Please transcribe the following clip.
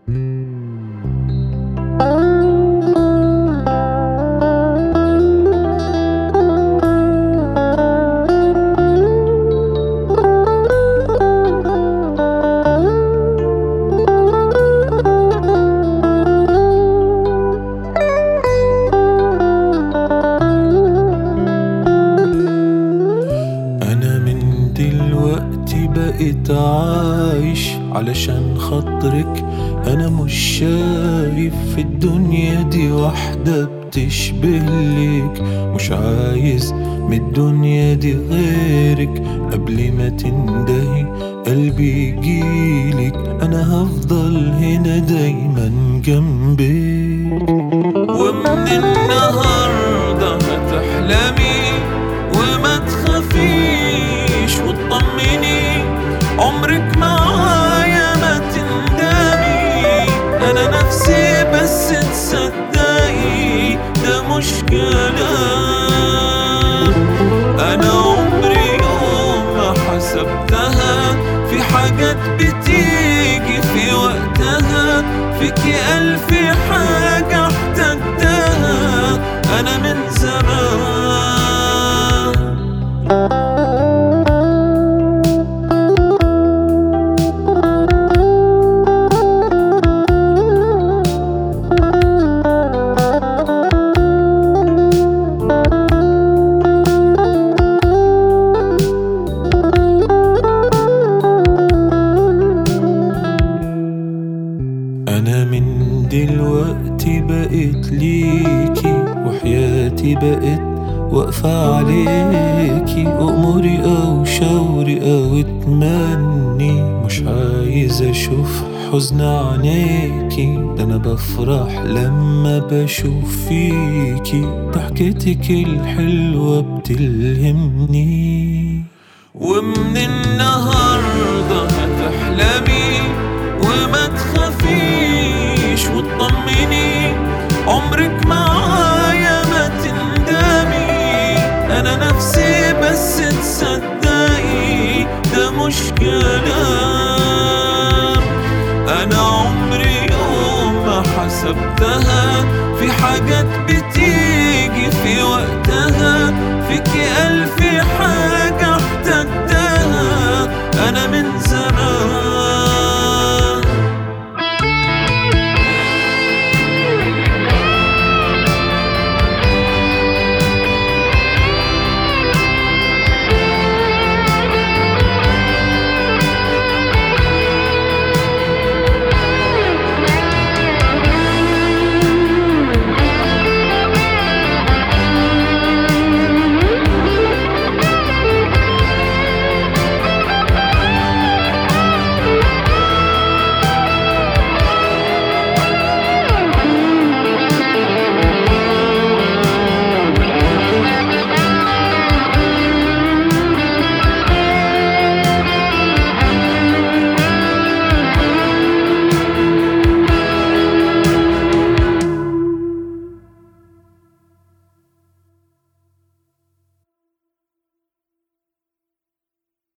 بقيت عايش علشان خاطرك. انا مش شايف في الدنيا دي واحدة بتشبه ليك، مش عايز من الدنيا دي غيرك. قبل ما تندهي قلبي يجيلك، انا هفضل هنا دايما جنبك. ومن النهاردة هتحلمي وما تخافيش وتطمني، عمرك معايا ما تندمي. انا نفسي بس تصدقي ده مش كلام. انا عمري يوم ما حسبتها، في حاجات بتيجي في وقتها، فيكي ألف حاجة احتجتها انا من زمان. أنا من دلوقتي بقيت ليكي، وحياتي بقيت واقفة عليكي. أأمري أو شاوري أو اتمني، مش عايز أشوف حزن عينيكي. ده أنا بفرح لما بشوف فيكي، ضحكتك الحلوة بتلهمني. ومن النهاردة هتحلمي وما تخافيش وتطمني، عمرك معايا ما تندمي. انا نفسي بس تصدقي ده مش كلام. انا عمري يوم ما حسبتها، في حاجات بتيجي في وقت